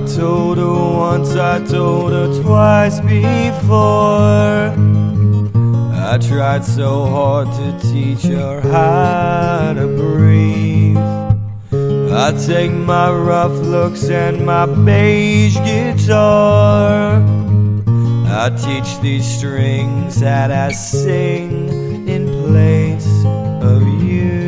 told her once, I told her twice before. I tried so hard to teach her how to breathe. I take my rough looks and my beige guitar. I teach these strings that I sing in place of you.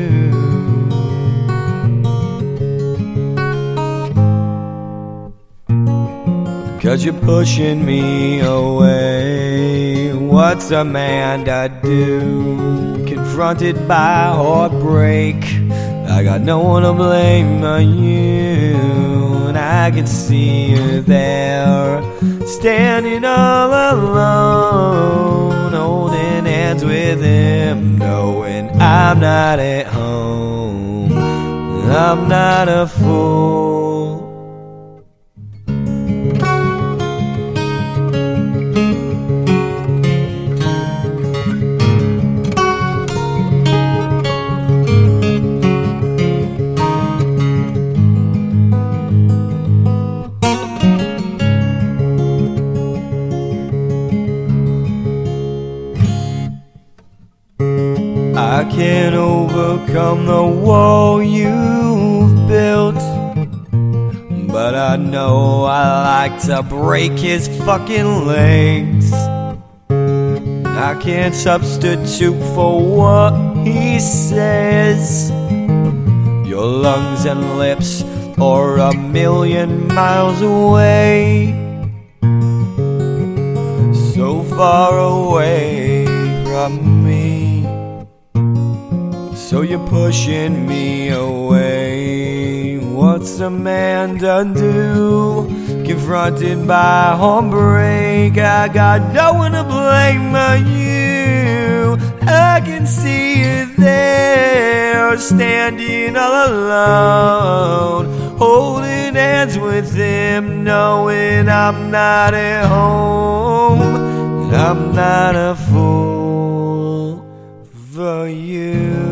'Cause you're pushing me away. What's a man to do? Confronted by heartbreak, I got no one to blame but you. And I can see you there, standing all alone, holding hands with him, knowing I'm not at home. I'm not a fool. I can't overcome the wall you've built, but I know I like to break his fucking legs. I can't substitute for what he says. Your lungs and lips are a million miles away, so far away from me. So you're pushing me away. What's a man to do? Confronted by heartbreak, I got no one to blame but you. I can see you there, standing all alone, holding hands with him, knowing I'm not at home. And I'm not a fool for you.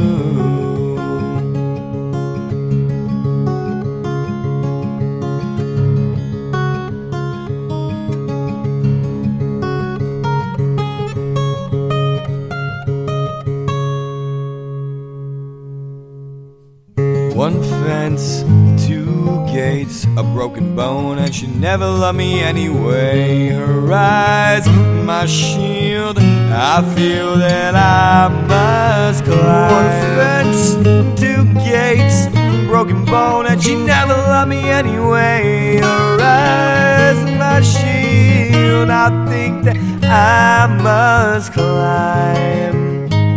One fence, two gates, a broken bone, and she never loved me anyway. Her eyes, my shield, I feel that I must climb. One fence, two gates, broken bone, and she never loved me anyway. Her eyes, my shield, I think that I must climb.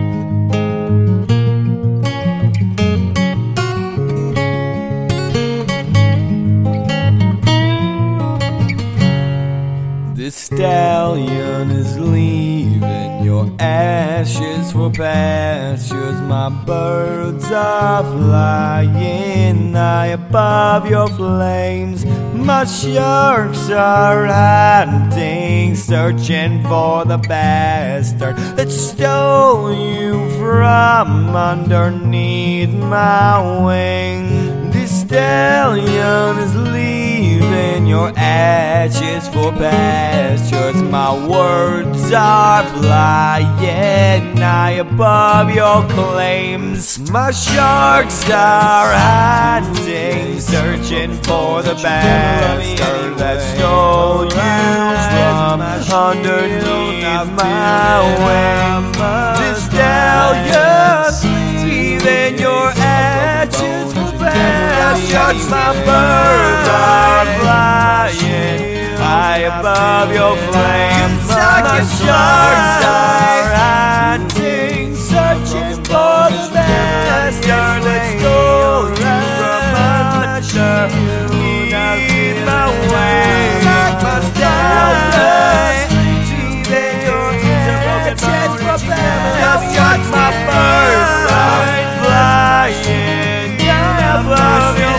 This stallion is leaving your ashes for pastures. My birds are flying high above your flames. My sharks are hunting, searching for the bastard that stole you from underneath my wing. This stallion is leaving your ashes for pastures. My words are flying high above your claims. My sharks are hunting, searching for the bastard that stole you from underneath my wing. This stallion leaving your ashes for pastures. My birds are flying high above your flames. My sharks are hunting, searching for the bastard that stole you from underneath my wing. My stallion, leaving your ashes for pastures. Just my birds are flying above your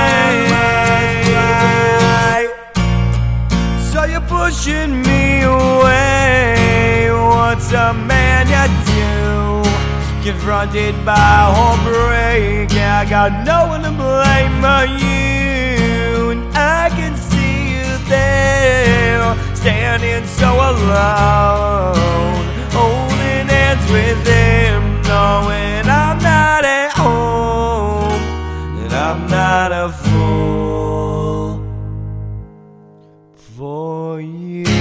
flames. So you're pushing me away. What's a man you do? Confronted by heartbreak, I got no one to blame but you. And I can see still, standing so alone, holding hands with him, knowing I'm not at home, and I'm not a fool for you.